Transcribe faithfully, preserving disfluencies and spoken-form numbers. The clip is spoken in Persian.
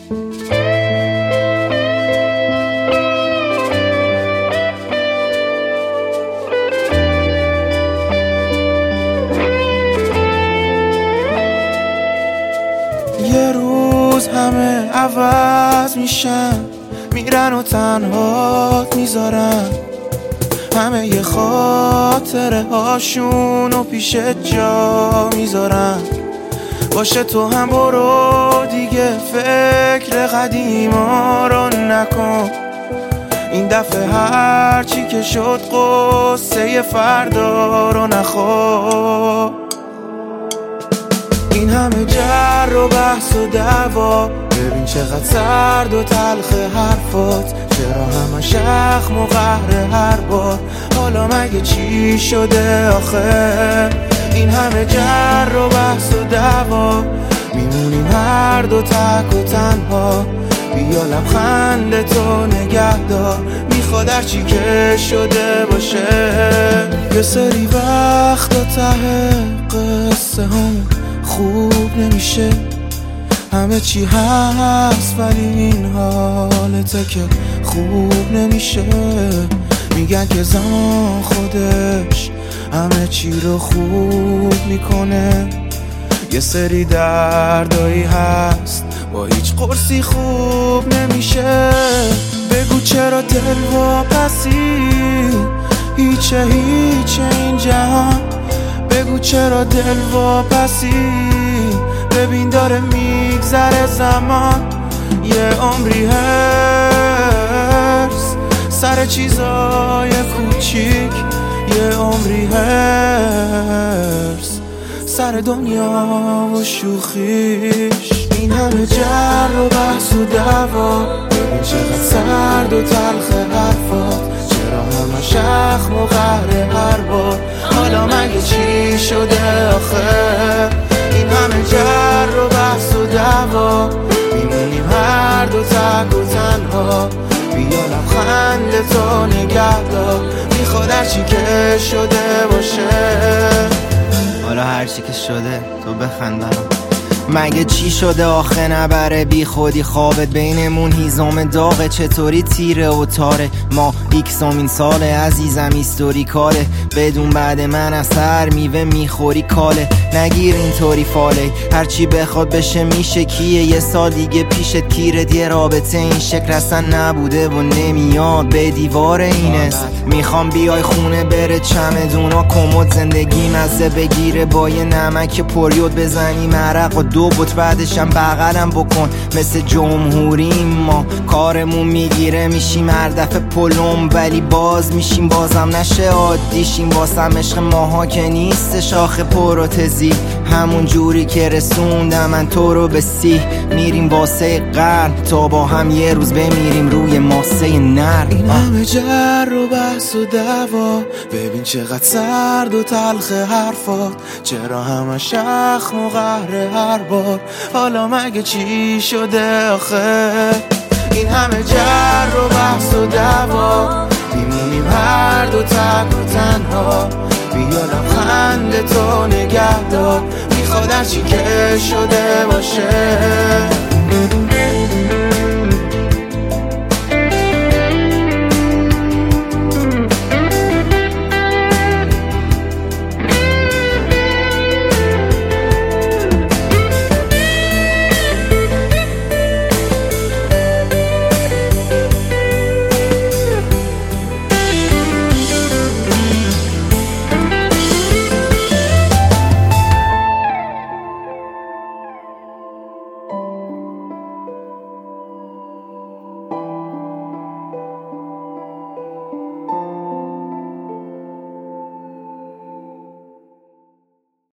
یه روز همه عوض میشن، میرن و تنهات میذارن، همه یه خاطره هاشون و پیش جا میذارن. باشه تو هم برو دیگه، فکر قدیما رو نکن، این دفعه هرچی که شد قصه فردا رو نخور. این همه جر و بحث و دعوا، ببین چقدر سرد و تلخ حرفات، چرا همه شخم و قهر هر بار، حالا مگه چی شده آخه؟ این همه جر و بحث و دعوا، میمونیم هر دو تک و تنها، بیا لبخند تو نگه دار، میخواد هرچی که شده باشه. یه سری وقت و ته قصه هم خوب نمیشه، همه چی هست ولی این حالته که خوب نمیشه. میگن که زمان خودش همه چی رو خوب میکنه، یه سری دردایی هست با هیچ قرصی خوب نمیشه. بگو چرا دل واپسی، هیچه هیچه این جهان، بگو چرا دل واپسی، ببین داره میگذره زمان، یه عمری هرس سر چیزای کوچیک، یه عمری هرس سر دنیا و شوخیش. این همه جر و بحث و دعوا، ببین چقدر سرد و تلخ حرفات، چرا همه شخم و قهر هر بار، حالا مگه چی شده آخه؟ این همه جر و بحث و دعوا، میمونیم هر دو تک و تنها، بیا لبخند تو نگه دار، میخواد هرچی که شده باشه. حالا هرچی که شده تو بخند برام، مگه چی شده آخه؟ نبره بی خودی خوابت بینمون هیزم داغه، چطوری تیره و تاره، ما ایکسامین ساله عزیزم هیستوری کاله، بدون بعد من از هر میوه میخوری کاله، نگیر اینطوری فاله، هرچی بخواد بشه میشه، کیه یه سال دیگه پیشت کیرت، یه رابطه این شکل اصلا نبوده و نمیاد به دیوار اینست. میخوام بیای خونه بره چمدونا کمد، زندگی مزه بگیره با یه نمک پریود، بزنیم عرق و دو بوت بعدشم بغلم بکن، مثل جمهوریم ما کارمون میگیره، میشیم هر دفعه پلم ولی باز میشیم، بازم نشه عادیشیم، واسم عشق ماها که نیست شاخ پروتزی، همون جوری که رسوندم من تو رو به سی، میریم واسه قرن تا با هم یه روز بمیریم روی ماسه نر. این همه جر و بحث و دعوا، ببین چقدر سرد و تلخ حرفات، چرا همه شخم و قهر هر بار، حالا مگه چی شده آخه؟ این همه جر و بحث و دعوا، میمونیم هر دو تک و تنها، بیا لبخند تو نگه دار، میخواد هرچی که شده باشه.